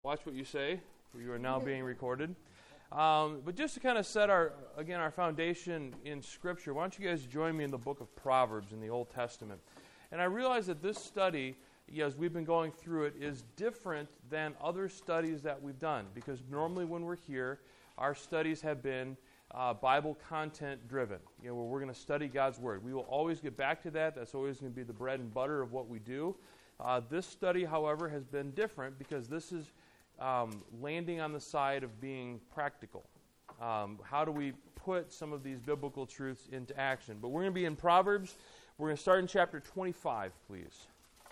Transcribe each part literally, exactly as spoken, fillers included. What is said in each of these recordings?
Watch what you say. You are now being recorded. Um, but just to kind of set our, again, our foundation in Scripture, why don't you guys join me in the book of Proverbs in the Old Testament. And I realize that this study, as we've been going through it, is different than other studies that we've done. Because normally when we're here, our studies have been uh, Bible content driven, you know, where we're going to study God's Word. We will always get back to that. That's always going to be the bread and butter of what we do. Uh, this study, however, has been different because this is um, landing on the side of being practical. Um, how do we put some of these biblical truths into action? But we're going to be in Proverbs. We're going to start in chapter twenty-five, please.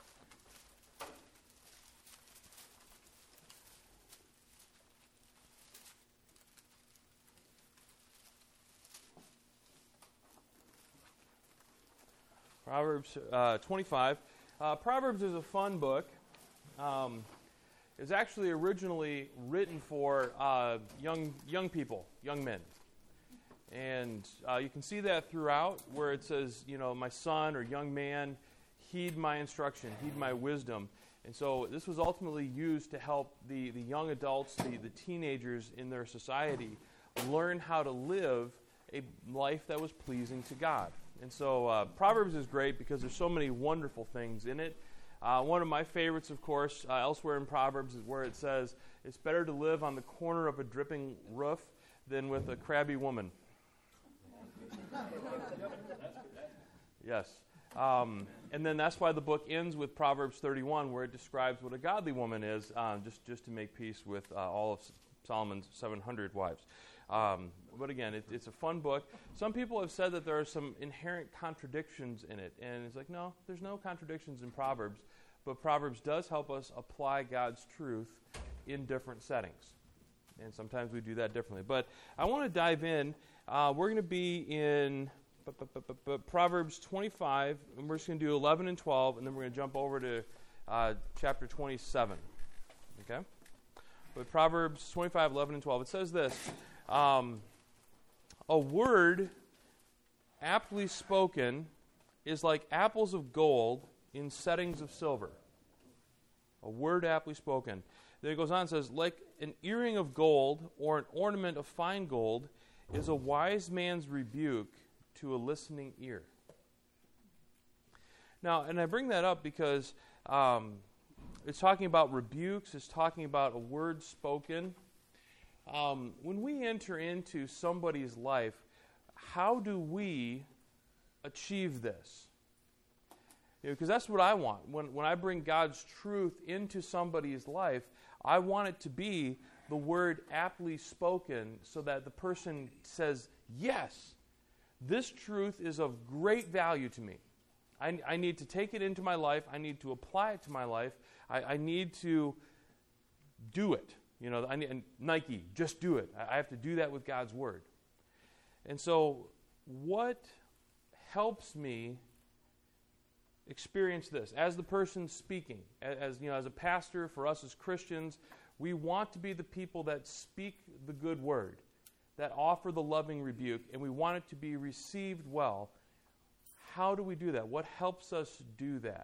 Proverbs uh, twenty-five. Uh, Proverbs is a fun book. Um, it's actually originally written for uh, young young people, young men. And uh, you can see that throughout where it says, you know, my son or young man, heed my instruction, heed my wisdom. And so this was ultimately used to help the, the young adults, the, the teenagers in their society, learn how to live a life that was pleasing to God. And so uh, Proverbs is great because there's so many wonderful things in it. Uh, one of my favorites, of course, uh, elsewhere in Proverbs is where it says, it's better to live on the corner of a dripping roof than with a crabby woman. Yes. Um, and then that's why the book ends with Proverbs thirty-one, where it describes what a godly woman is, uh, just, just to make peace with uh, all of Solomon's seven hundred wives. Um, but again, it, it's a fun book. Some people have said that there are some inherent contradictions in it. And it's like, no, there's no contradictions in Proverbs. But Proverbs does help us apply God's truth in different settings. And sometimes we do that differently. But I want to dive in. Uh, we're going to be in b- b- b- b- Proverbs twenty-five. And we're just going to do eleven and twelve. And then we're going to jump over to uh, chapter twenty-seven. Okay? But Proverbs twenty-five, eleven, and twelve. It says this. Um, a word aptly spoken is like apples of gold in settings of silver. A word aptly spoken. Then it goes on and says, like an earring of gold or an ornament of fine gold is a wise man's rebuke to a listening ear. Now, and I bring that up because um, it's talking about rebukes. It's talking about a word spoken. Um, when we enter into somebody's life, how do we achieve this? Because you know, that's what I want. When, when I bring God's truth into somebody's life, I want it to be the word aptly spoken so that the person says, yes, this truth is of great value to me. I, I need to take it into my life. I need to apply it to my life. I, I need to do it. You know, I need, and Nike, just do it. I have to do that with God's Word. And so what helps me experience this? As the person speaking, as you know, as a pastor, for us as Christians, we want to be the people that speak the good word, that offer the loving rebuke, and we want it to be received well. How do we do that? What helps us do that?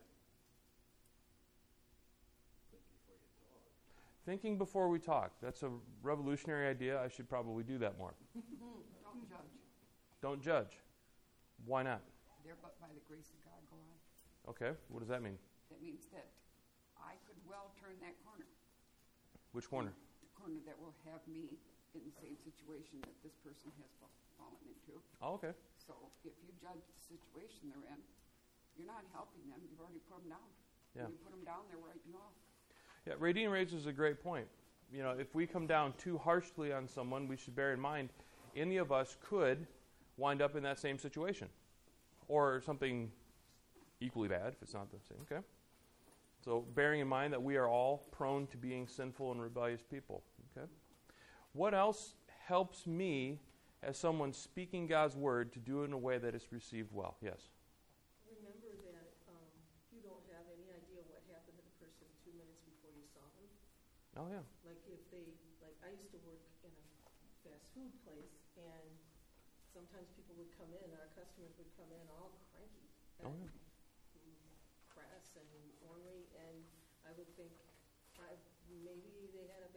Thinking before we talk. That's a revolutionary idea. I should probably do that more. Don't judge. Don't judge. Why not? There but by the grace of God go on. Okay. What does that mean? That means that I could well turn that corner. Which corner? The corner that will have me in the same situation that this person has fallen into. Oh, okay. So if you judge the situation they're in, you're not helping them. You've already put them down. Yeah. When you put them down, they're writing you off. Yeah, Radine raises a great point. You know, if we come down too harshly on someone, we should bear in mind any of us could wind up in that same situation. Or something equally bad if it's not the same. Okay? So bearing in mind that we are all prone to being sinful and rebellious people. Okay? What else helps me as someone speaking God's word to do it in a way that is received well? Yes? Remember that um, you don't have any idea what happened to the person two minutes before you saw them. Oh, yeah. Like if they, like I used to work in a fast food place, and sometimes people would come in, our customers would come in all cranky, Oh, and yeah. crass and ornery, and I would think I, maybe they had a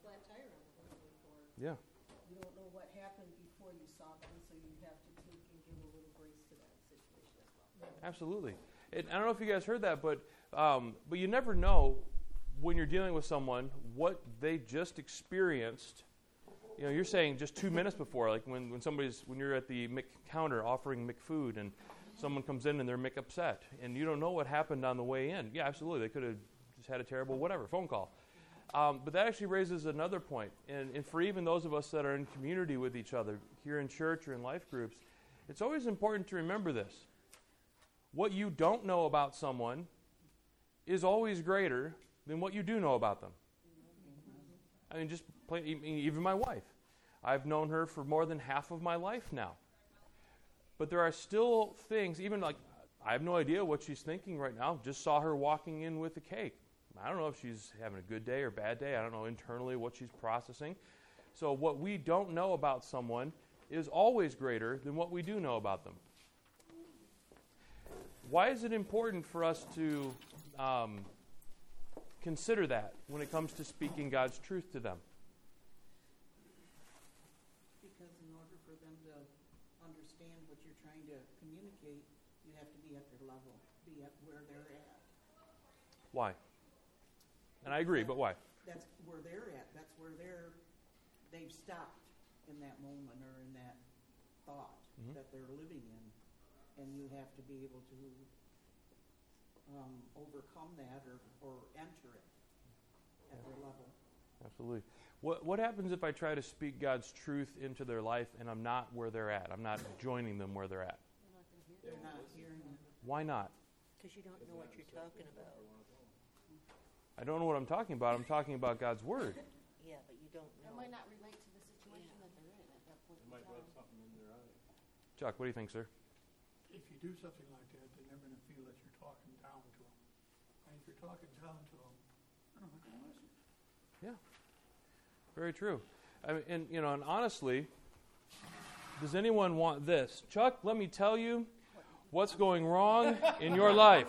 flat tire on the road, or Yeah. you don't know what happened before you saw them, so you have to take and give a little grace to that situation as well. Absolutely. And I don't know if you guys heard that, but um, but you never know when you're dealing with someone what they just experienced. You know, you're saying just two minutes before, like when, when somebody's when you're at the Mc counter offering McFood and someone comes in and they're Mc upset, and you don't know what happened on the way in. Yeah, absolutely. They could have just had a terrible whatever phone call. Um, but that actually raises another point. And, and for even those of us that are in community with each other, here in church or in life groups, it's always important to remember this. What you don't know about someone is always greater than what you do know about them. I mean, just play, even my wife. I've known her for more than half of my life now. But there are still things, even like, I have no idea what she's thinking right now. Just saw her walking in with a cake. I don't know if she's having a good day or bad day. I don't know internally what she's processing. So what we don't know about someone is always greater than what we do know about them. Why is it important for us to um, consider that when it comes to speaking God's truth to them? Because in order for them to understand what you're trying to communicate, you have to be at their level, be at where they're at. Why? And I agree, but why? That's where they're at. That's where they're, they've stopped in that moment or in that thought mm-hmm. that they're living in. And you have to be able to um, overcome that or, or enter it at yeah. their level. Absolutely. What what happens if I try to speak God's truth into their life and I'm not where they're at? I'm not joining them where they're at. They're not hearing it. Why not? Because you don't know what you're talking about. I don't know what I'm talking about. I'm talking about God's Word. Yeah, but you don't know. It might not relate to the situation yeah. that they're in at that point. It might rub something in their eye. Chuck, what do you think, sir? If you do something like that, they're never going to feel that you're talking down to them. And if you're talking down to them, they're not going to listen. Yeah, very true. I mean, and you know, and honestly, does anyone want this? Chuck, let me tell you what's going wrong in your life.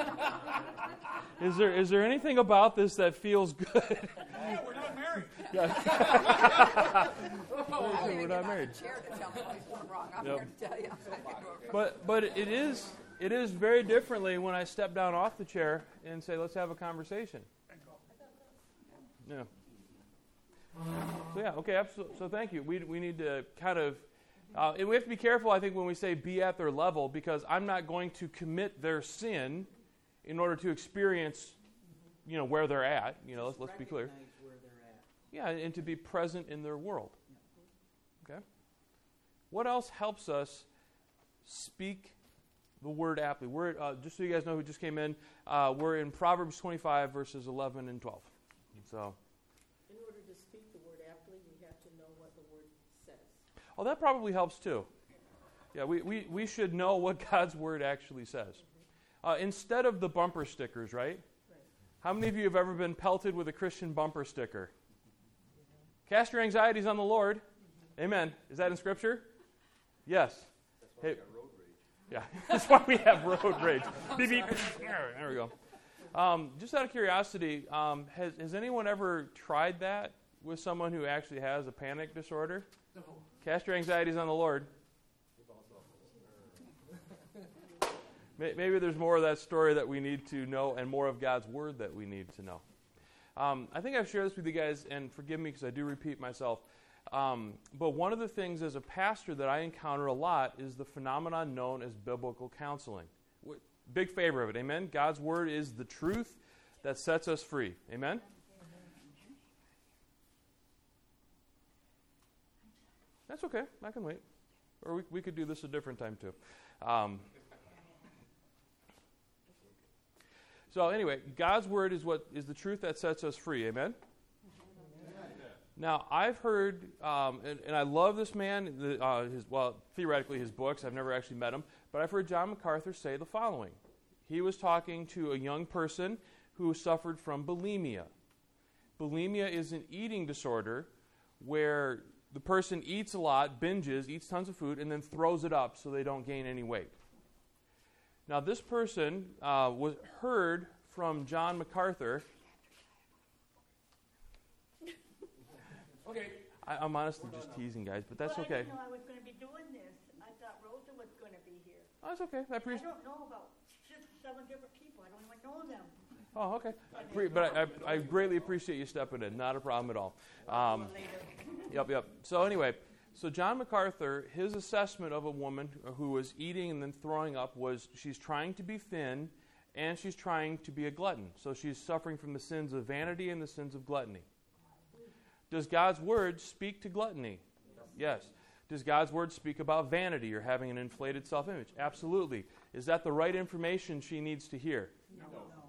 Is there is there anything about this that feels good? Yeah, we're not married. Yeah. Oh, we're not married. Chair to tell me what's going wrong. I'm Yep. here to tell you. But but it is it is very differently when I step down off the chair and say, let's have a conversation. Yeah. So yeah, okay, absolutely. So thank you. We we need to kind of, uh, and we have to be careful, I think, when we say be at their level, because I'm not going to commit their sin in order to experience, you know, where they're at. You know, let's, let's be clear. Recognize where they're at. Yeah, and to be present in their world. Okay. What else helps us speak the word aptly? We're uh, just so you guys know who just came in. Uh, we're in Proverbs twenty-five, verses eleven and twelve. So. In order to speak the word aptly, you have to know what the word says. Oh, that probably helps too. Yeah, we, we, we should know what God's word actually says. Uh, instead of the bumper stickers, right? Right. How many of you have ever been pelted with a Christian bumper sticker? Cast your anxieties on the Lord. Amen. Is that in Scripture? Yes. That's why Hey, we got road rage. Yeah, that's why we have road rage. Beep, beep. There we go. Um, just out of curiosity, um, has, has anyone ever tried that with someone who actually has a panic disorder? No. Cast your anxieties on the Lord. Maybe there's more of that story that we need to know and more of God's Word that we need to know. Um, I think I've shared this with you guys, and forgive me because I do repeat myself. Um, but one of the things as a pastor that I encounter a lot is the phenomenon known as biblical counseling. Big favor of it, amen? God's Word is the truth that sets us free, amen? That's okay, I can wait. Or we, we could do this a different time too. Um, so anyway, God's Word is what is the truth that sets us free, amen? Now, I've heard, um, and, and I love this man, the, uh, his, well, theoretically his books, I've never actually met him, but I've heard John MacArthur say the following. He was talking to a young person who suffered from bulimia. Bulimia is an eating disorder where the person eats a lot, binges, eats tons of food, and then throws it up so they don't gain any weight. Now, this person uh, was heard from John MacArthur Okay. I, I'm honestly just teasing, guys, but that's Well, okay. I didn't know I was going to be doing this. I thought Rosa was going to be here. Oh, that's okay. I I appreciate. don't know about six, seven different people. I don't even know them. Oh, okay. Pre- but I, I, I greatly appreciate you stepping in. Not a problem at all. Um, yep, yep. So anyway, so John MacArthur, his assessment of a woman who was eating and then throwing up was she's trying to be thin and she's trying to be a glutton. So she's suffering from the sins of vanity and the sins of gluttony. Does God's word speak to gluttony? Yes. Does God's word speak about vanity or having an inflated self-image? Absolutely. Is that the right information she needs to hear? No.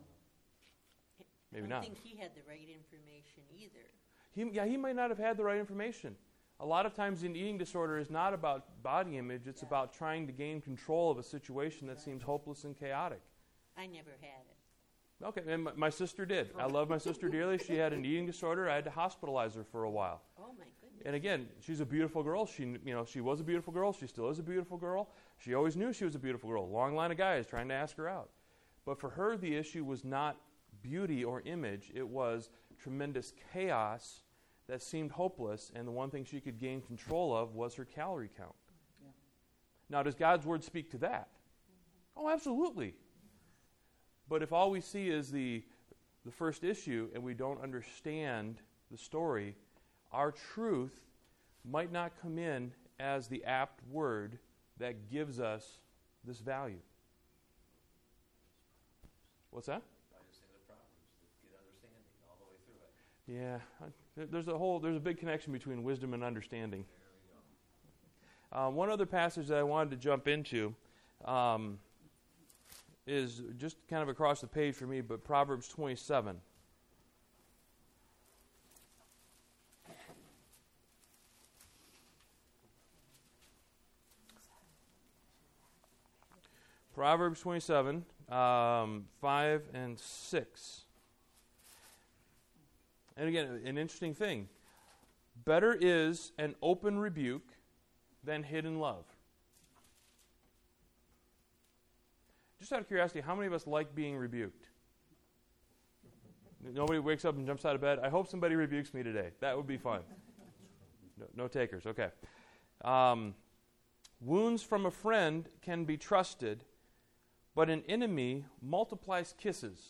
Maybe I not. don't think he had the right information either. He, yeah, he might not have had the right information. A lot of times an eating disorder is not about body image. It's about trying to gain control of a situation that seems hopeless and chaotic. I never had it. Okay, and my, my sister did. I love my sister dearly. She had an eating disorder. I had to hospitalize her for a while. Oh my goodness. And again, she's a beautiful girl. She, you know, she was a beautiful girl. She still is a beautiful girl. She always knew she was a beautiful girl. Long line of guys trying to ask her out. But for her, the issue was not beauty or image. It was tremendous chaos that seemed hopeless, and the one thing she could gain control of was her calorie count. Yeah. Now, does God's word speak to that? Oh, absolutely. But if all we see is the, the first issue and we don't understand the story, our truth might not come in as the apt word that gives us this value. What's that? Yeah, I- there's a whole there's a big connection between wisdom and understanding. Uh, one other passage that I wanted to jump into um, is just kind of across the page for me, but Proverbs twenty-seven. Proverbs twenty-seven, um, five and six. And again, an interesting thing. Better is an open rebuke than hidden love. Just out of curiosity, how many of us like being rebuked? Nobody wakes up and jumps out of bed. I hope somebody rebukes me today. That would be fun. No, no takers. Okay. Um, wounds from a friend can be trusted, but an enemy multiplies kisses.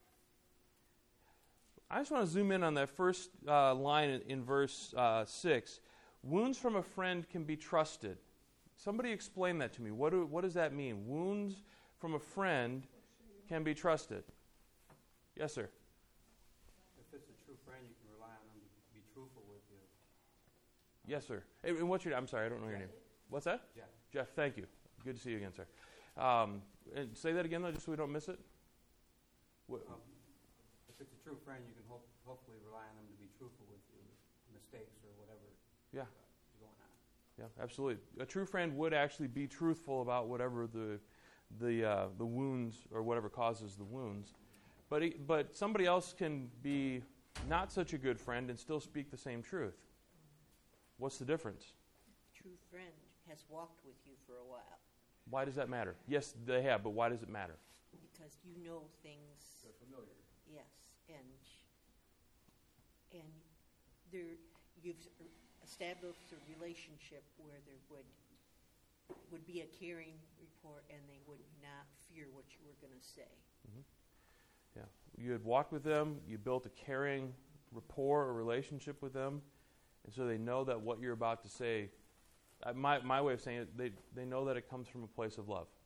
I just want to zoom in on that first uh, line in, in verse uh, six. Wounds from a friend can be trusted. Somebody explain that to me. What, do, what does that mean? Wounds from a friend can be trusted. Yes, sir. If it's a true friend, you can rely on them to be truthful with you. Yes, sir. Hey, and what's your? I'm sorry, I don't know your name. What's that? Jeff. Jeff. Thank you. Good to see you again, sir. Um, and say that again, though, just so we don't miss it. What, Um, if it's a true friend, you can hope, hopefully rely on them to be truthful with you, mistakes or whatever Yeah. uh, is going on. Yeah, absolutely. A true friend would actually be truthful about whatever the the uh, the wounds or whatever causes the wounds. But he, but somebody else can be not such a good friend and still speak the same truth. What's the difference? True friend has walked with you for a while Why does that matter? Yes, they have, but why does it matter? because you know things. They're familiar. Yes, and and there you've established a relationship where there would would be a caring report, and they would not fear what you were going to say. Yeah, you had walked with them, you built a caring rapport or relationship with them, and so they know that what you're about to say, uh, my my way of saying it, they they know that it comes from a place of love.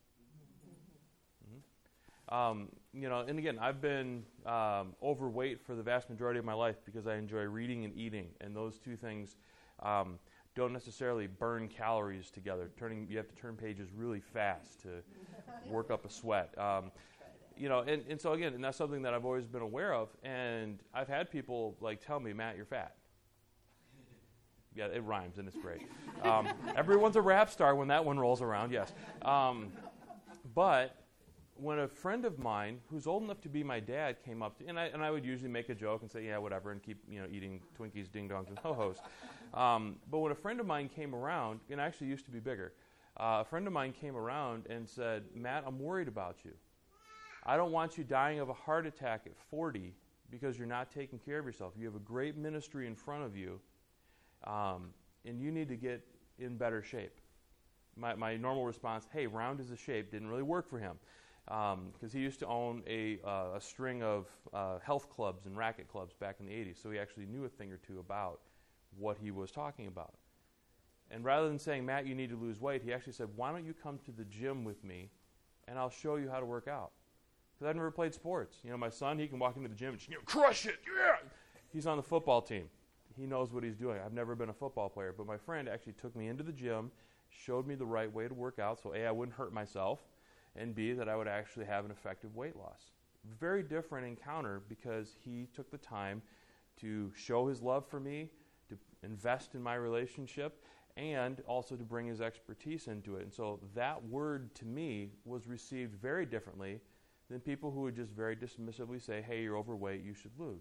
Mm-hmm. Um, you know, and again, I've been um, overweight for the vast majority of my life because I enjoy reading and eating, and those two things um, don't necessarily burn calories together. Turning, you have to turn pages really fast to work up a sweat. Um, You know, and, and so again, and that's something that I've always been aware of, and I've had people like tell me, Matt, you're fat. Yeah, it rhymes and it's great. Um, everyone's a rap star when that one rolls around, yes. Um, but when a friend of mine who's old enough to be my dad came up to, and I and I would usually make a joke and say, yeah, whatever, and keep you know eating Twinkies, Ding Dongs, and Ho-Hos. Um, but when a friend of mine came around, and I actually used to be bigger, uh, a friend of mine came around and said, Matt, I'm worried about you. I don't want you dying of a heart attack at forty because you're not taking care of yourself. You have a great ministry in front of you, um, and you need to get in better shape. My, my normal response, hey, round is a shape, didn't really work for him because um, he used to own a, uh, a string of uh, health clubs and racket clubs back in the eighties, so he actually knew a thing or two about what he was talking about. And rather than saying, Matt, you need to lose weight, he actually said, why don't you come to the gym with me and I'll show you how to work out. Because I've never played sports. You know, my son, he can walk into the gym and you know, crush it, yeah! He's on the football team. He knows what he's doing. I've never been a football player, but my friend actually took me into the gym, showed me the right way to work out, so A, I wouldn't hurt myself, and B, that I would actually have an effective weight loss. Very different encounter because he took the time to show his love for me, to invest in my relationship, and also to bring his expertise into it. And so that word to me was received very differently than people who would just very dismissively say, hey, you're overweight, you should lose.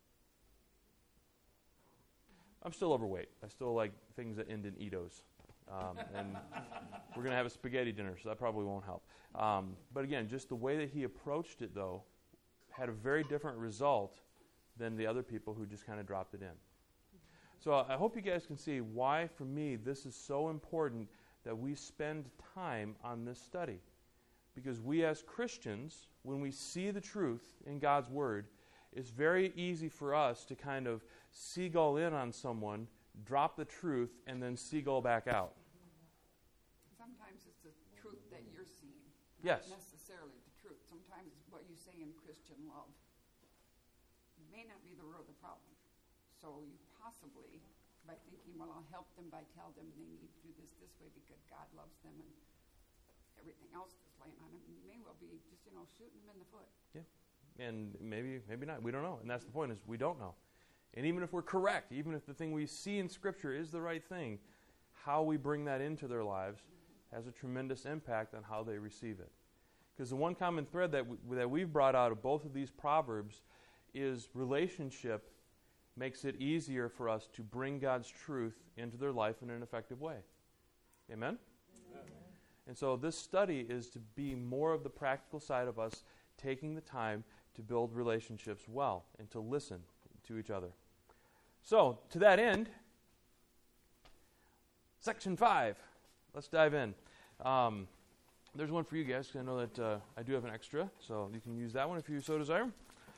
I'm still overweight. I still like things that end in Edos. Um, and we're going to have a spaghetti dinner, so that probably won't help. Um, but again, just the way that he approached it, though, had a very different result than the other people who just kind of dropped it in. So I hope you guys can see why, for me, this is so important that we spend time on this study. Because we as Christians, when we see the truth in God's Word, it's very easy for us to kind of seagull in on someone, drop the truth, and then seagull back out. Sometimes it's the truth that you're seeing, Yes. not necessarily the truth. Sometimes what you say in Christian love may not be the root of the problem. So you possibly, by thinking, well, I'll help them by tell them they need to do this this way because God loves them and everything else that's laying on them, you may well be just, you know, shooting them in the foot. Yeah. And maybe maybe not. We don't know. And that's the point, is we don't know. And even if we're correct, even if the thing we see in Scripture is the right thing, how we bring that into their lives has a tremendous impact on how they receive it. Because the one common thread that, we, that we've brought out of both of these Proverbs is relationship makes it easier for us to bring God's truth into their life in an effective way. Amen? Amen? And so this study is to be more of the practical side of us taking the time to build relationships well and to listen to each other. So, to that end, section five. Let's dive in. Um, there's one for you guys, because I know that uh, I do have an extra, so you can use that one if you so desire.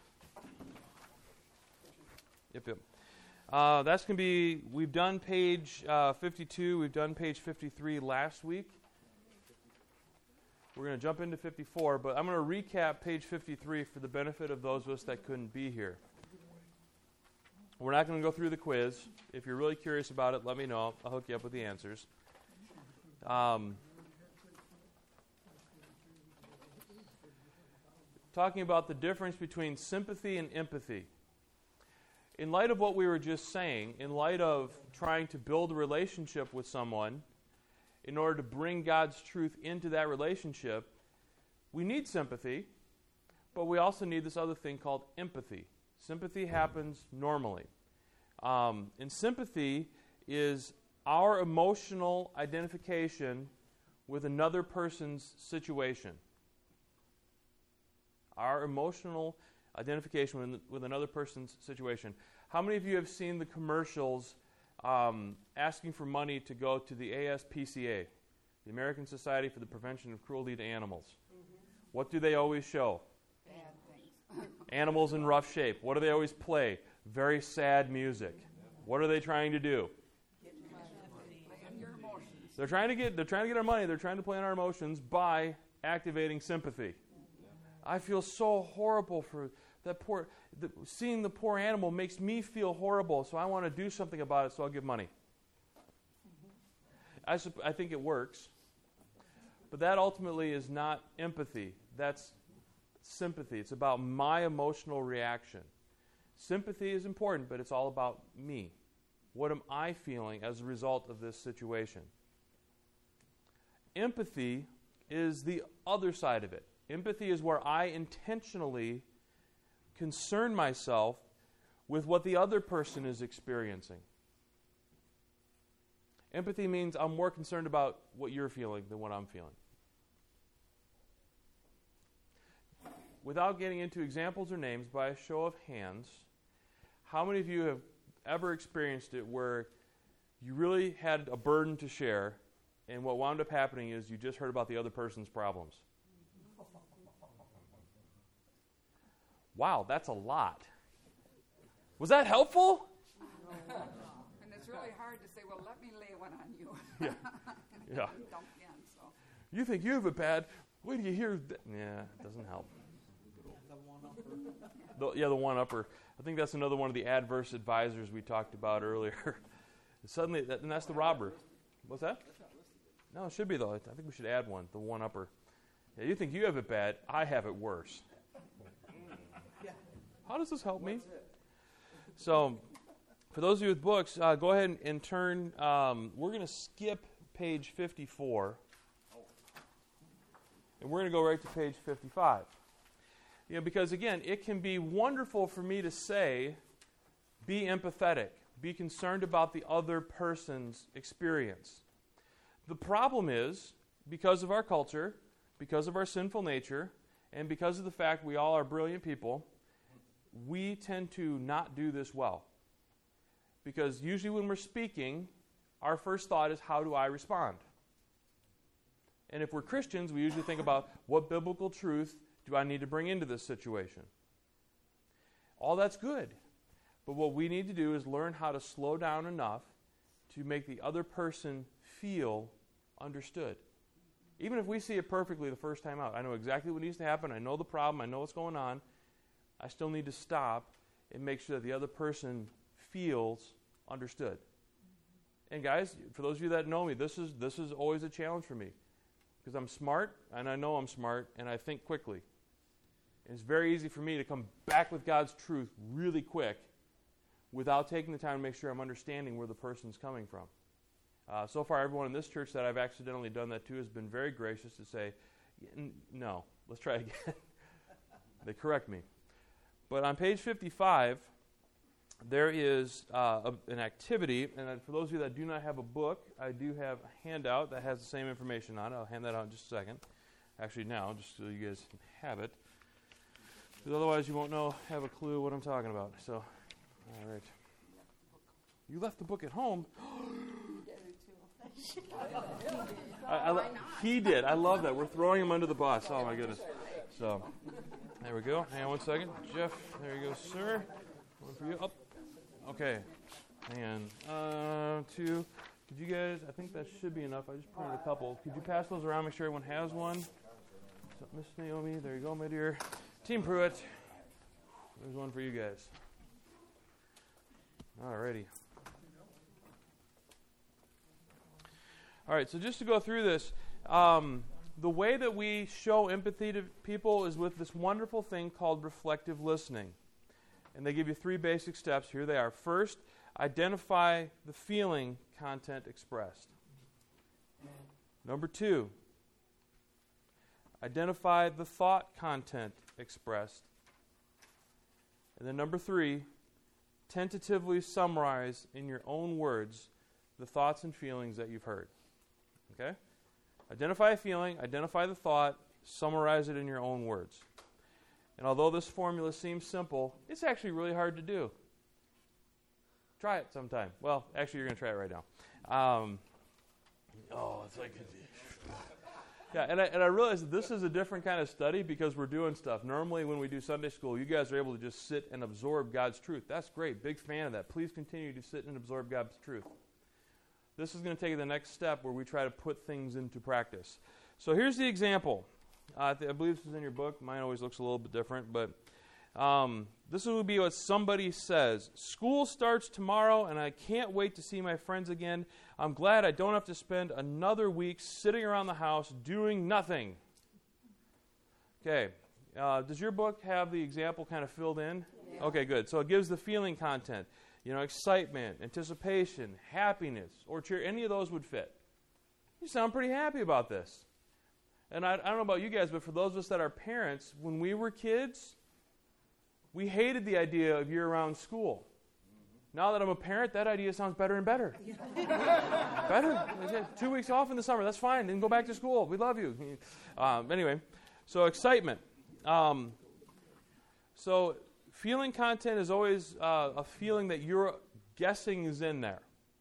Yep, yep. Uh, that's going to be, we've done page uh, fifty-two, we've done page fifty-three last week. We're going to jump into fifty-four, but I'm going to recap page fifty-three for the benefit of those of us that couldn't be here. We're not going to go through the quiz. If you're really curious about it, let me know. I'll hook you up with the answers. Um, talking about the difference between sympathy and empathy. In light of what we were just saying, in light of trying to build a relationship with someone, in order to bring God's truth into that relationship, we need sympathy, but we also need this other thing called empathy. Sympathy happens normally. Um, and sympathy is our emotional identification with another person's situation. Our emotional identification with, with another person's situation. How many of you have seen the commercials um, asking for money to go to the A S P C A, the American Society for the Prevention of Cruelty to Animals? Mm-hmm. What do they always show? Bad things. Animals in rough shape. What do they always play? Very sad music. What are they trying to do? Play on your emotions. They're trying to get they're trying to get our money. They're trying to play on our emotions by activating sympathy. I feel so horrible for that poor the, seeing the poor animal makes me feel horrible, so I want to do something about it, so I'll give money. I sup- I think it works. But that ultimately is not empathy. That's sympathy. It's about my emotional reaction. Sympathy is important, but it's all about me. What am I feeling as a result of this situation? Empathy is the other side of it. Empathy is where I intentionally concern myself with what the other person is experiencing. Empathy means I'm more concerned about what you're feeling than what I'm feeling. Without getting into examples or names, by a show of hands, how many of you have ever experienced it where you really had a burden to share, and what wound up happening is you just heard about the other person's problems. Wow, that's a lot. Was that helpful? And it's really hard to say, well, let me lay one on you. Yeah. Yeah. Dump in, so. You think you have it bad? Wait till you hear that. Yeah, it doesn't help. The one-upper. The, yeah, the one-upper. I think that's another one of the adverse advisors we talked about earlier. Suddenly, that, and that's the robber. What's that? No, it should be, though. I think we should add one, the one-upper. Yeah, you think you have it bad. I have it worse. How does this help me? So, for those of you with books, uh, go ahead and, and turn. Um, we're going to skip page fifty-four. And we're going to go right to page fifty-five. You know, because, again, it can be wonderful for me to say, be empathetic. Be concerned about the other person's experience. The problem is, because of our culture, because of our sinful nature, and because of the fact we all are brilliant people, we tend to not do this well. Because usually when we're speaking, our first thought is, how do I respond? And if we're Christians, we usually think about, what biblical truth do I need to bring into this situation? All that's good. But what we need to do is learn how to slow down enough to make the other person feel understood. Even if we see it perfectly the first time out, I know exactly what needs to happen, I know the problem, I know what's going on, I still need to stop and make sure that the other person feels understood. And guys, for those of you that know me, this is this is always a challenge for me. Because I'm smart, and I know I'm smart, and I think quickly. And it's very easy for me to come back with God's truth really quick without taking the time to make sure I'm understanding where the person's coming from. Uh, so far, everyone in this church that I've accidentally done that to has been very gracious to say, no, let's try again. They correct me. But on page fifty-five, there is uh, a, an activity, and for those of you that do not have a book, I do have a handout that has the same information on it. I'll hand that out in just a second. Actually now, just so you guys can have it. Because otherwise you won't know, have a clue what I'm talking about. So, all right. You left the book at home? I, I lo- he did. I love that. We're throwing him under the bus. Oh, my goodness. So, there we go. Hang on one second. Jeff, there you go, sir. One for you. Up. Okay. Hang on. Uh, two. Could you guys, I think that should be enough. I just printed a couple. Could you pass those around, make sure everyone has one? So, Miss Naomi, there you go, my dear. Team Pruitt. There's one for you guys. Alrighty. All right, so just to go through this, um, the way that we show empathy to people is with this wonderful thing called reflective listening. And they give you three basic steps. Here they are. First, identify the feeling content expressed. Number two, identify the thought content expressed. And then number three, tentatively summarize in your own words the thoughts and feelings that you've heard. Okay? Identify a feeling, identify the thought, summarize it in your own words. And although this formula seems simple, it's actually really hard to do. Try it sometime. Well, actually, you're going to try it right now. Um, oh, it's like... Yeah, and I, and I realize that this is a different kind of study because we're doing stuff. Normally, when we do Sunday school, you guys are able to just sit and absorb God's truth. That's great. Big fan of that. Please continue to sit and absorb God's truth. This is going to take the next step where we try to put things into practice. So here's the example. Uh, I believe this is in your book. Mine always looks a little bit different, but um, this would be what somebody says. School starts tomorrow, and I can't wait to see my friends again. I'm glad I don't have to spend another week sitting around the house doing nothing. Okay. Uh, does your book have the example kind of filled in? Yeah. Okay, good. So it gives the feeling content. You know, excitement, anticipation, happiness, or cheer. Any of those would fit. You sound pretty happy about this. And I, I don't know about you guys, but for those of us that are parents, when we were kids, we hated the idea of year-round school. Now that I'm a parent, that idea sounds better and better. Better. Two weeks off in the summer, that's fine. Then go back to school. We love you. Um, anyway, so excitement. Um, so feeling content is always uh, a feeling that you're guessing is in there.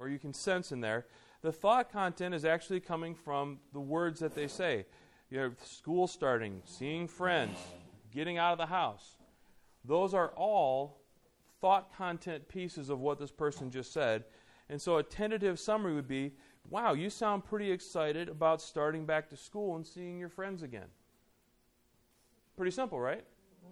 or you can sense in there, the thought content is actually coming from the words that they say. You know, school starting, seeing friends, getting out of the house. Those are all thought content pieces of what this person just said. And so a tentative summary would be, wow, you sound pretty excited about starting back to school and seeing your friends again. Pretty simple, right?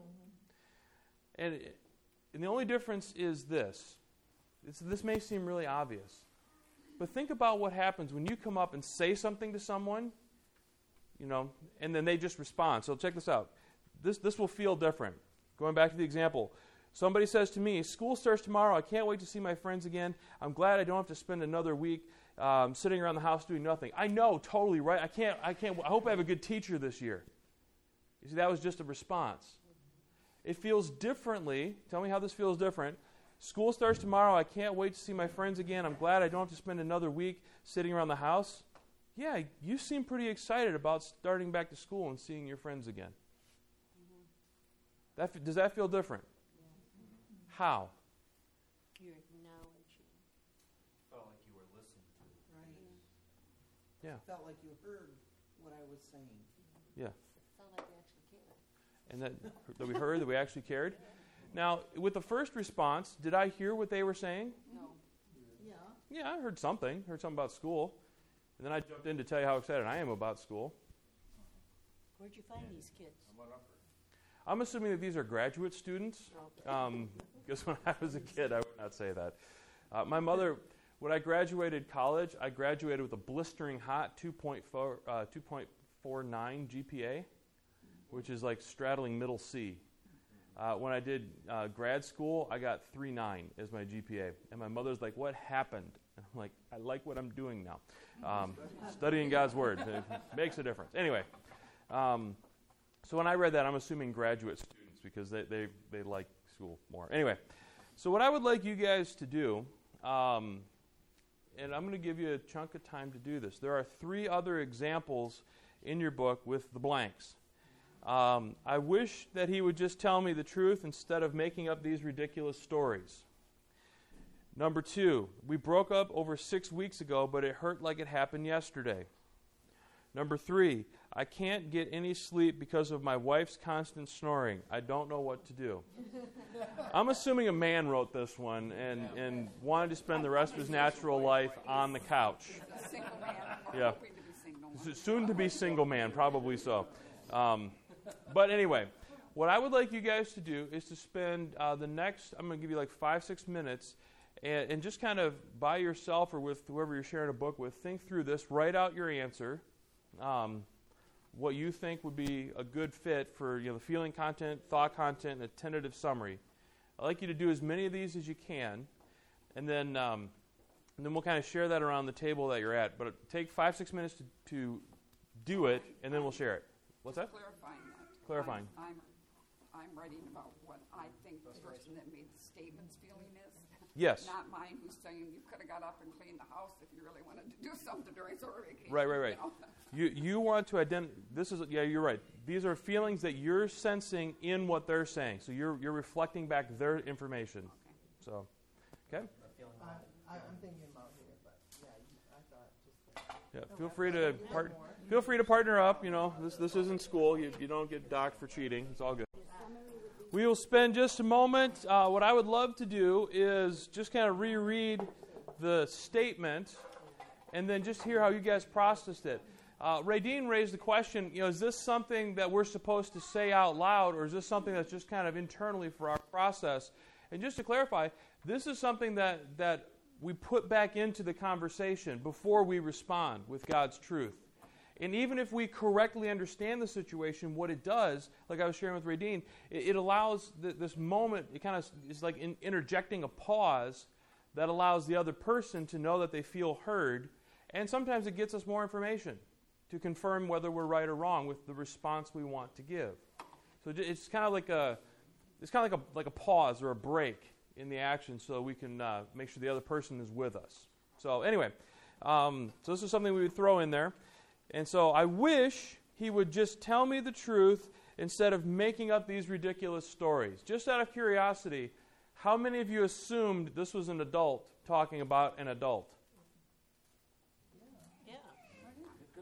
Mm-hmm. And, and the only difference is this. It's, this may seem really obvious. But think about what happens when you come up and say something to someone, you know, and then they just respond. So check this out. This, this will feel different. Going back to the example. Somebody says to me, school starts tomorrow. I can't wait to see my friends again. I'm glad I don't have to spend another week um, sitting around the house doing nothing. I know, totally right. I can't, I can't, I hope I have a good teacher this year. You see, that was just a response. It feels differently. Tell me how this feels different. School starts tomorrow. I can't wait to see my friends again. I'm glad I don't have to spend another week sitting around the house. Yeah, you seem pretty excited about starting back to school and seeing your friends again. Mm-hmm. That, does that feel different? How? You're acknowledging. Felt like you were listened to. Right. Yeah. Felt like you heard what I was saying. Yeah. Sound like we actually cared. And that, that we heard, that we actually cared. Now, with the first response, did I hear what they were saying? No. Yeah. Yeah, I heard something. Heard something about school. And then I jumped in to tell you how excited I am about school. Where'd you find these kids? I'm assuming that these are graduate students. Um, because when I was a kid, I would not say that. Uh, my mother, when I graduated college, I graduated with a blistering hot two point four nine G P A, which is like straddling middle C. Uh, when I did uh, grad school, I got three point nine as my G P A. And my mother's like, what happened? And I'm like, I like what I'm doing now. Um, studying God's Word. It makes a difference. Anyway, um, so when I read that, I'm assuming graduate students because they, they, they like school more. Anyway, so what I would like you guys to do, um, and I'm going to give you a chunk of time to do this. There are three other examples in your book with the blanks. Um, I wish that he would just tell me the truth instead of making up these ridiculous stories. Number two, we broke up over six weeks ago, but it hurt like it happened yesterday. Number three, I can't get any sleep because of my wife's constant snoring. I don't know what to do. I'm assuming a man wrote this one and, and wanted to spend the rest of his natural life on the couch. Single man, or Yeah. hoping to be single. S- Soon to be single man, probably so. Um, but anyway, what I would like you guys to do is to spend uh, the next, I'm going to give you like five, six minutes, and, and just kind of by yourself or with whoever you're sharing a book with, think through this, write out your answer, um, what you think would be a good fit for you know the feeling content, thought content, and a tentative summary. I'd like you to do as many of these as you can, and then um, and then we'll kind of share that around the table that you're at. But take five, six minutes to, to do it, and then we'll share it. What's that? Clarifying that. Clarifying. I'm, I'm, I'm writing about what I think the person that made the statement's feeling is. Yes. Not mine who's saying you could have got up and cleaned the house if you really wanted to do something during summer vacation. Right, right, right. You know? You you want to identify. This is yeah. You're right. These are feelings that you're sensing in what they're saying. So you're you're reflecting back their information. Okay. So, okay. I, I'm thinking about here, but yeah, I thought just. Yeah. Feel free to part. Feel free to partner up. You know, this this isn't school. You you don't get docked for cheating. It's all good. We will spend just a moment. Uh, what I would love to do is just kind of reread the statement, and then just hear how you guys processed it. Uh, Radine raised the question, you know, is this something that we're supposed to say out loud, or is this something that's just kind of internally for our process? And just to clarify, this is something that, that we put back into the conversation before we respond with God's truth. And even if we correctly understand the situation, what it does, like I was sharing with Radine, it, it allows th- this moment, it kind of is like in, interjecting a pause that allows the other person to know that they feel heard, and sometimes it gets us more information to confirm whether we're right or wrong with the response we want to give. So it's kind of like a, it's kind of like a like a pause or a break in the action, so we can uh, make sure the other person is with us. So anyway, um, so this is something we would throw in there, and so I wish he would just tell me the truth instead of making up these ridiculous stories. Just out of curiosity, how many of you assumed this was an adult talking about an adult?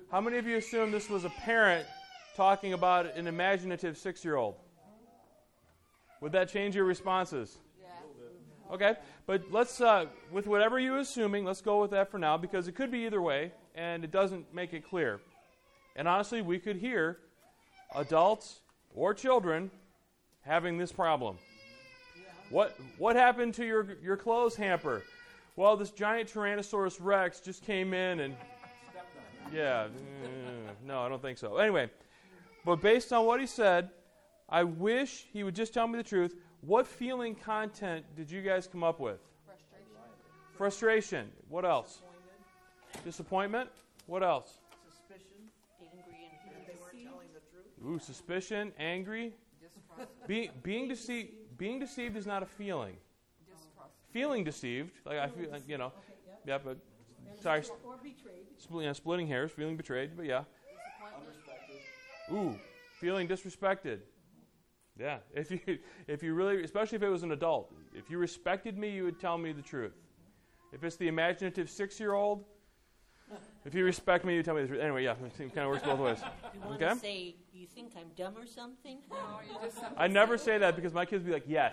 How many of you assume this was a parent talking about an imaginative six-year-old? Would that change your responses? Yeah. Okay, but let's, uh, with whatever you're assuming, let's go with that for now, because it could be either way, and it doesn't make it clear. And honestly, we could hear adults or children having this problem. What what happened to your your clothes hamper? Well, this giant Tyrannosaurus Rex just came in and... Yeah, uh, no, I don't think so. Anyway, but based on what he said, I wish he would just tell me the truth. What feeling content did you guys come up with? Frustration. Frustration. What else? Disappointment. What else? Suspicion, Angry and that they weren't telling the truth. Ooh, suspicion, angry. Distrust. Be, being deceived. Being deceived is not a feeling. Distrust. Feeling deceived, like I feel, you know, Okay, yeah. yeah, but sorry, Or betrayed. spl- yeah, splitting hairs, feeling betrayed, but yeah. Disappointment. Ooh, feeling disrespected. Yeah, if you if you really, especially if it was an adult, if you respected me, you would tell me the truth. If it's the imaginative six-year-old, if you respect me, you tell me the truth. Anyway, yeah, it kind of works both ways. You want Okay? to say, you think I'm dumb or something? No, you just I never say that because my kids be like, yes.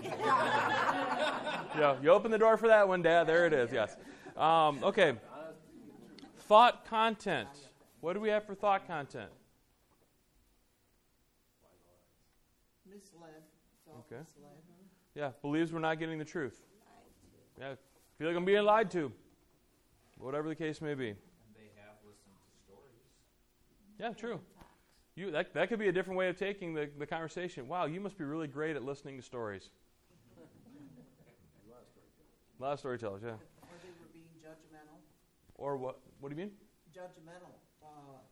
Yeah, you open the door for that one, Dad. There it is. Yes. Um, okay. Thought content. What do we have for thought content? Misled, felt Okay. misled. Yeah, believes we're not getting the truth. Yeah, feel like I'm being lied to. Whatever the case may be. And they have listened to stories. Yeah, true. You that that could be a different way of taking the, the conversation. Wow, you must be really great at listening to stories. A lot of storytellers, yeah. Or they were being judgmental. Or what? What do you mean? Judgmental, uh,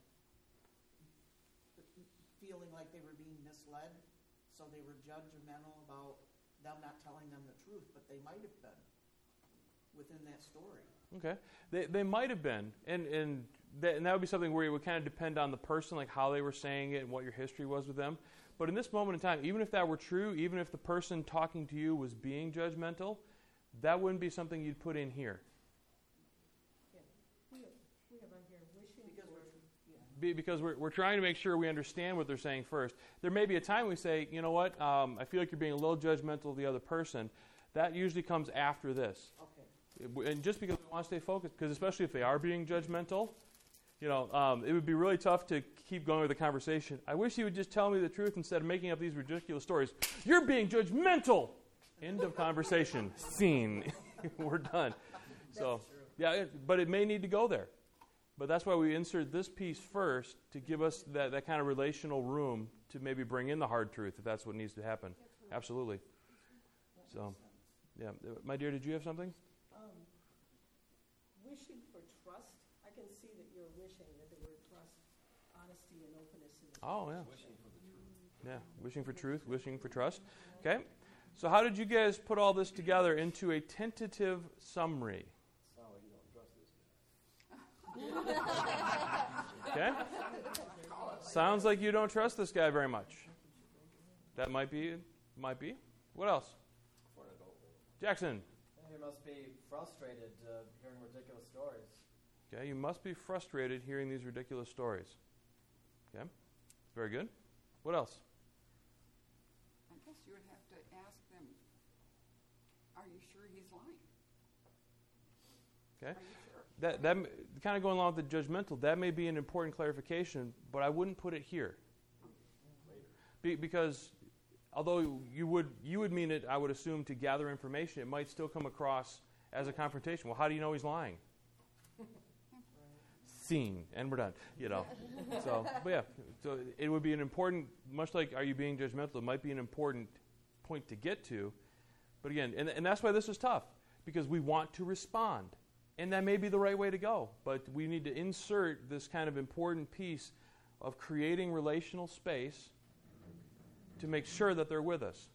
feeling like they were being misled, so they were judgmental about them not telling them the truth, but they might have been within that story. Okay, they they might have been, and and that, and that would be something where it would kind of depend on the person, like how they were saying it and what your history was with them. But in this moment in time, even if that were true, even if the person talking to you was being judgmental, that wouldn't be something you'd put in here. Yeah. We have, we have on here wishing Because for, we're, yeah. Be, because we're we're trying to make sure we understand what they're saying first. There may be a time we say, you know what, um, I feel like you're being a little judgmental of the other person. That usually comes after this. Okay. And just because we want to stay focused, because especially if they are being judgmental, you know, um, it would be really tough to keep going with the conversation. I wish you would just tell me the truth instead of making up these ridiculous stories. You're being judgmental. End of conversation. Scene. We're done. So, yeah, it, but it may need to go there. But that's why we insert this piece first to give us that, that kind of relational room to maybe bring in the hard truth if that's what needs to happen. Absolutely. So, yeah. My dear, did you have something? um, wishing for trust. I can see that you're wishing that there were trust, honesty, and openness in this. Oh, yeah. Yeah, wishing for truth, wishing for trust. Okay. So how did you guys put all this together into a tentative summary? Okay. Sounds like you don't trust this guy very much. That might be, might be. What else? Jackson. You must be frustrated uh, hearing ridiculous stories. Okay, you must be frustrated hearing these ridiculous stories. Okay, very good. What else? I guess you would have to ask them, are you sure he's lying? Okay. Are you sure? That that kind of going along with the judgmental, that may be an important clarification, but I wouldn't put it here. Be, because although you would you would mean it, I would assume, to gather information, it might still come across as a confrontation. Well, how do you know he's lying? Scene, and we're done. You know. So, but yeah, so it would be an important, much like are you being judgmental? It might be an important point to get to, but again, and and that's why this is tough, because we want to respond. And that may be the right way to go, but we need to insert this kind of important piece of creating relational space to make sure that they're with us.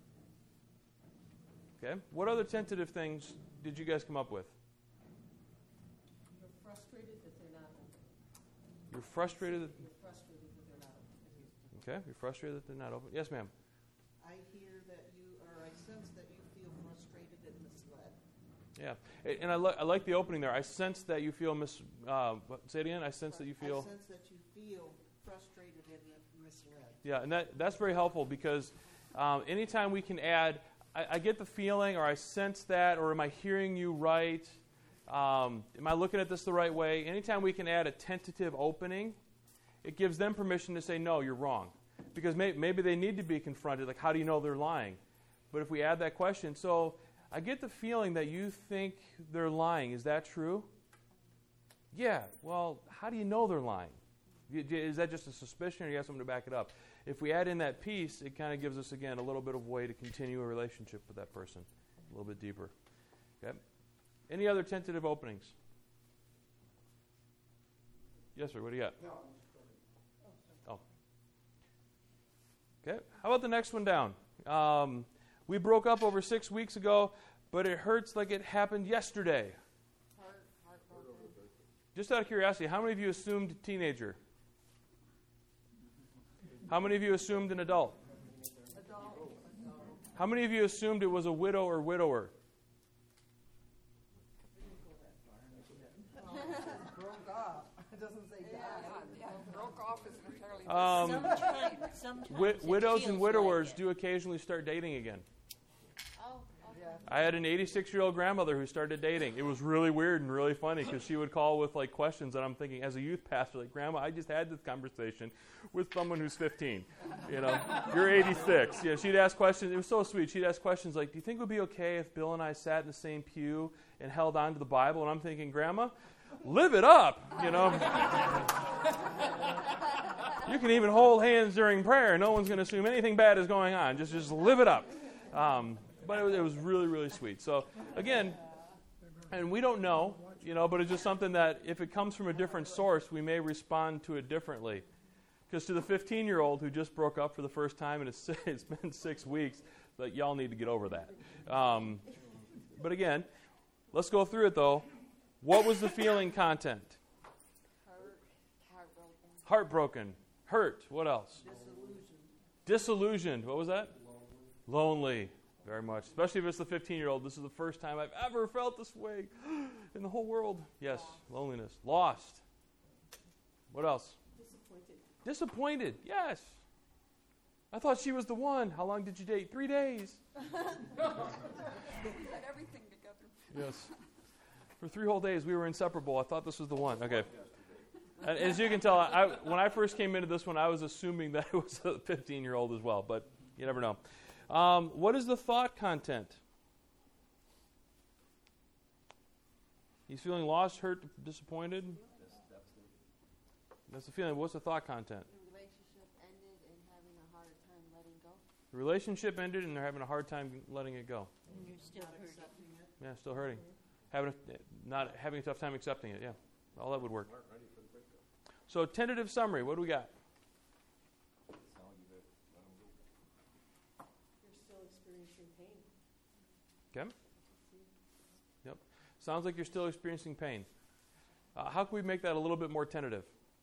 Okay? What other tentative things did you guys come up with? You're frustrated that they're not open. You're frustrated that, You're frustrated that they're not open. okay, you're frustrated that they're not open. Yes, ma'am. I hear that you, or I sense that you feel frustrated and misled. Yeah, A- and I, li- I like the opening there. I sense that you feel mis. Uh, what- say it again. I sense that you feel. I sense that you feel frustrated and misled. Yeah, and that that's very helpful because um, anytime we can add, I, I get the feeling, or I sense that, or am I hearing you right? Um, am I looking at this the right way? Anytime we can add a tentative opening, it gives them permission to say, no, you're wrong. Because may, maybe they need to be confronted, like, how do you know they're lying? But if we add that question, so I get the feeling that you think they're lying. Is that true? Yeah, well, how do you know they're lying? Is that just a suspicion, or you have something to back it up? If we add in that piece, it kind of gives us, again, a little bit of way to continue a relationship with that person a little bit deeper. Okay? Any other tentative openings? Yes, sir. What do you got? Oh. Okay. How about the next one down? Um, we broke up over six weeks ago, but it hurts like it happened yesterday. Heart, heartbroken. Just out of curiosity, how many of you assumed teenager? How many of you assumed an adult? Adult. How many of you assumed it was a widow or widower? Broke off. It doesn't say Yeah, died. yeah, broke off is entirely Um, Sometimes, sometimes wi- it widows feels and widowers like it. do occasionally start dating again. Oh, okay. I had an eighty-six-year-old grandmother who started dating. It was really weird and really funny because she would call with like questions that I'm thinking, as a youth pastor, like, Grandma, I just had this conversation with someone who's fifteen. You know, you're eighty-six. You know, she'd ask questions. It was so sweet. She'd ask questions like, do you think it would be okay if Bill and I sat in the same pew and held on to the Bible? And I'm thinking, Grandma, live it up. You know, you can even hold hands during prayer. No one's going to assume anything bad is going on. Just, just live it up. Um, But it was, it was really, really sweet. So, again, and we don't know, you know, but it's just something that if it comes from a different source, we may respond to it differently. Because to the fifteen-year-old who just broke up for the first time and it's, it's been six weeks, like, y'all need to get over that. Um, but again, let's go through it, though. What was the feeling content? Hurt, heartbroken. Heartbroken. Hurt. What else? Disillusioned. Disillusioned. What was that? Lonely. Lonely. Very much. Especially if it's the fifteen-year-old. This is the first time I've ever felt this way in the whole world. Yes, loneliness. Lost. What else? Disappointed. Disappointed. Yes. I thought she was the one. How long did you date? Three days. had everything together. Yes. For three whole days, we were inseparable. I thought this was the one. Okay. And as you can tell, I, when I first came into this one, I was assuming that it was a fifteen-year-old as well, but you never know. Um, what is the thought content? He's feeling lost, hurt, disappointed. That's the feeling. What's the thought content? The relationship ended and having a hard time letting go. The relationship ended, and they're having a hard time letting it go. And you're still Not hurting. accepting it. Yeah, still hurting. Having a, not having a tough time accepting it. Yeah, all that would work. So, tentative summary. What do we got? You're still experiencing pain. Okay. Yep. Sounds like you're still experiencing pain. Uh, how can we make that a little bit more tentative?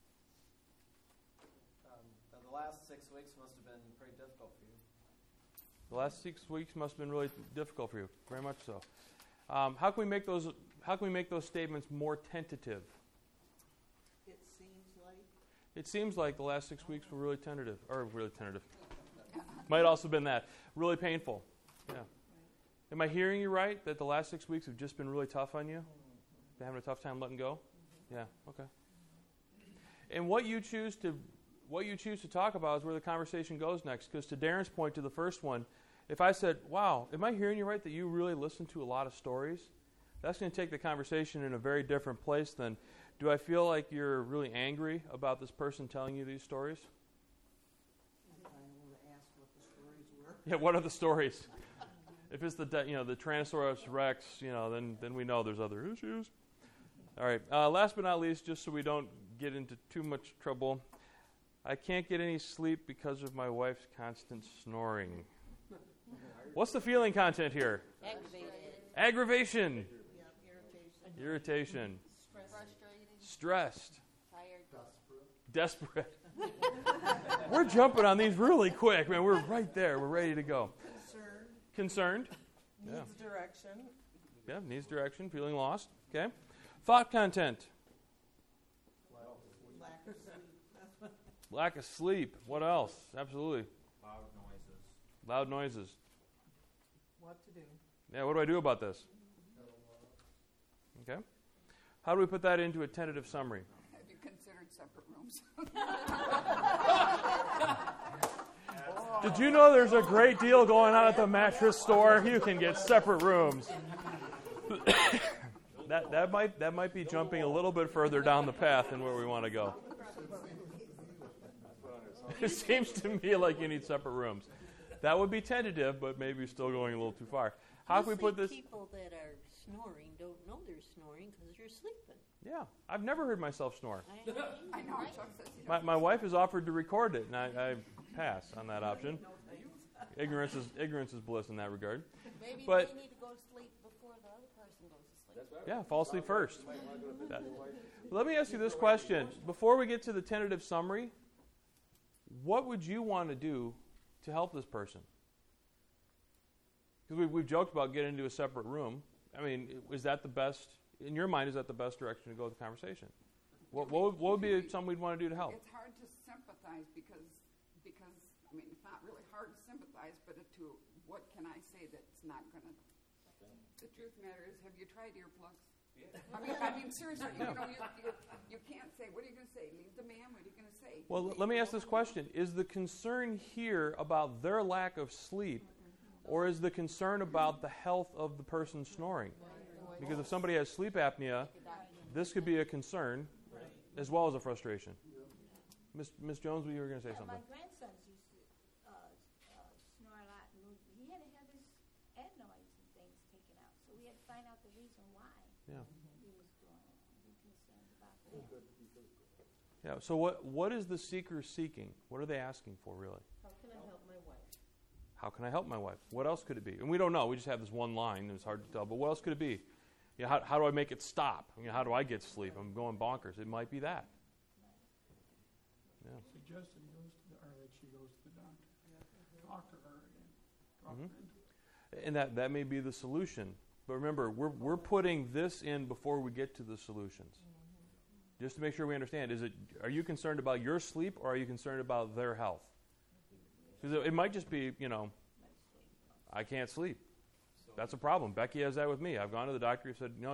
Um, the, the last six weeks must have been pretty difficult for you. The last six weeks must have been really difficult for you. Very much so. Um, how can we make those? How can we make those statements more tentative? It seems like. It seems like the last six weeks were really tentative, or really tentative. Might also have been that really painful. Yeah. Am I hearing you right? That the last six weeks have just been really tough on you? Been having a tough time letting go? Yeah. Okay. And what you choose to, what you choose to talk about is where the conversation goes next. Because to Darren's point to the first one, if I said, "Wow, am I hearing you right? That you really listen to a lot of stories?" That's going to take the conversation in a very different place than, "Do I feel like you're really angry about this person telling you these stories?" I kind of want to ask what the stories were. Yeah, what are the stories? If it's the de- you know the Tyrannosaurus Rex, you know, then then we know there's other issues. All right. Uh, last but not least, just so we don't get into too much trouble, I can't get any sleep because of my wife's constant snoring. What's the feeling content here? Aggravated. Aggravation, Yeah, irritation. irritation, Frustrated, stressed, tired, desperate. We're jumping on these really quick, man. We're right there. We're ready to go. Concerned. Concerned. Yeah. Needs direction. Yeah, needs direction, feeling lost. Okay. Thought content. Lack of sleep. That's what. Lack of sleep. What else? Absolutely. Loud noises. Loud noises. What to do? Yeah, what do I do about this? Okay. How do we put that into a tentative summary? Have you considered separate rooms? Did you know there's a great deal going on at the mattress store? You can get separate rooms. that that might that might be jumping a little bit further down the path than where we want to go. It seems to me like you need separate rooms. That would be tentative, but maybe still going a little too far. How can we put this? People that are snoring don't know they're snoring because you're sleeping. Yeah, I've never heard myself snore. I, I know, Chuck says he My, my wife has offered to record it, and I, I pass on that option. Ignorance is ignorance is bliss in that regard. Maybe But- they need to go to sleep before the other person goes to sleep. Yeah, fall asleep first. That- Let me ask you this question. Before we get to the tentative summary, what would you want to do to help this person? Because we've, we've joked about getting into a separate room. I mean, is that the best, in your mind, is that the best direction to go with the conversation? What, what, would, what would be something we'd want to do to help? It's hard to sympathize because, because I mean, it's not really hard to sympathize, but to what can I say that's not going to. The truth matter is, have you tried earplugs? I mean, I mean, seriously, you know, you, you, you can't say, what are you going to say? Leave the man, what are you going to say? Well, l- let me ask this question. Is the concern here about their lack of sleep, or is the concern about the health of the person snoring? Because if somebody has sleep apnea, this could be a concern as well as a frustration. Miss Miss Jones, you were going to say Yeah, something. my grandsons used to uh, uh, snore a lot, and he had to have his adenoids and things taken out. So we had to find out the reason why Yeah. he was doing it. Be concerned about that. Yeah. So what what is the seeker seeking? What are they asking for, really? How can I help my wife? How can I help my wife? What else could it be? And we don't know. We just have this one line, and it's hard to tell. But what else could it be? You know, how, how do I make it stop? You know, how do I get sleep? I'm going bonkers. It might be that. Yeah. Suggest that he goes to the, or that she goes to the doctor. Talk to her again. Talk Mhm. her into it. And that, that may be the solution. But remember, we're, we're putting this in before we get to the solutions. Just to make sure we understand, is it, are you concerned about your sleep or are you concerned about their health? Because it, it might just be, you know, I can't sleep. That's a problem. Becky has that with me. I've gone to the doctor and said, no,